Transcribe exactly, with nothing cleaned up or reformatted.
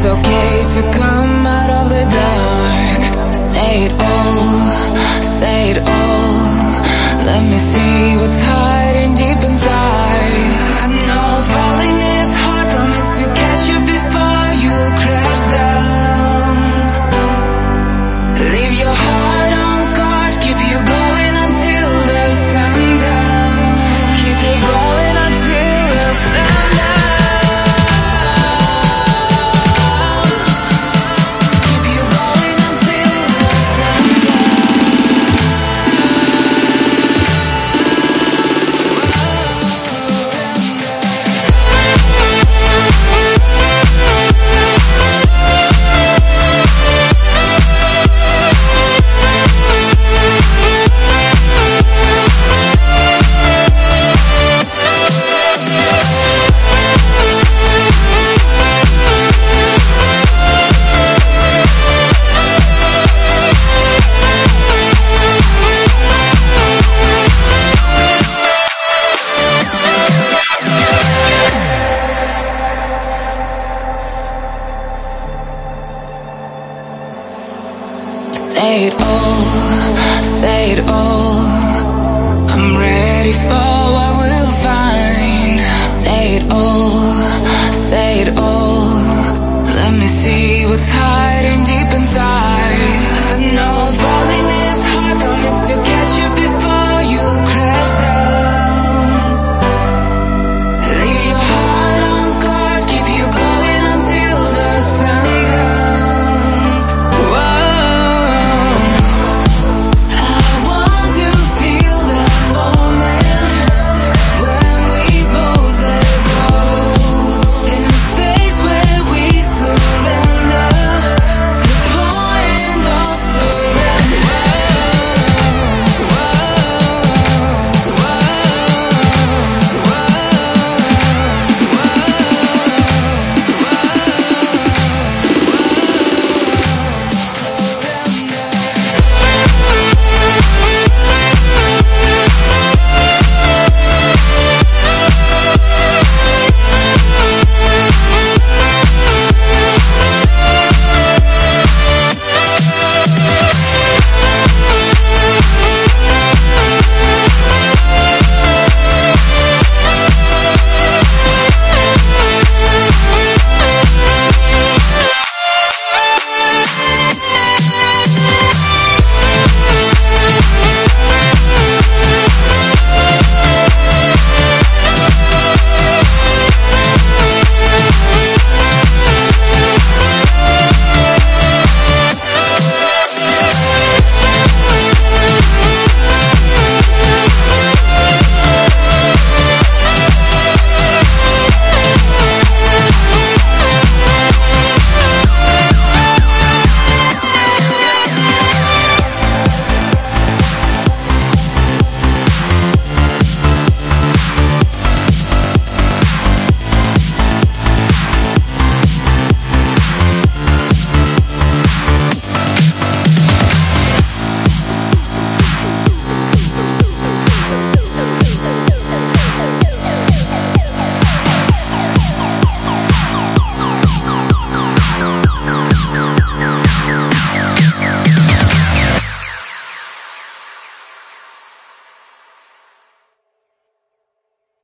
It's okay to come out of the dark. Say it all, say it all. Let me see what's hiding deep inside. I know falling is hard, promise to catch you before you crash down. Leave your heart unscarred, keep you going until the sundown. Keep you going until the sundown. Keep you going until the say it all, say it all. I'm ready for what we'll find. Say it all.